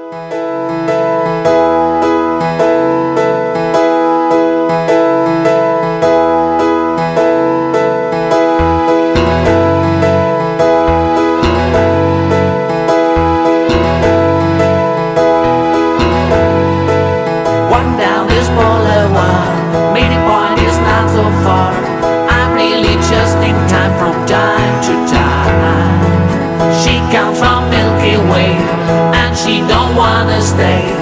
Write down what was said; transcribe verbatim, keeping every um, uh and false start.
Meeting point is not so far. I'm really just in time from time to time. She comes from Milky Way and she don't wanna stay.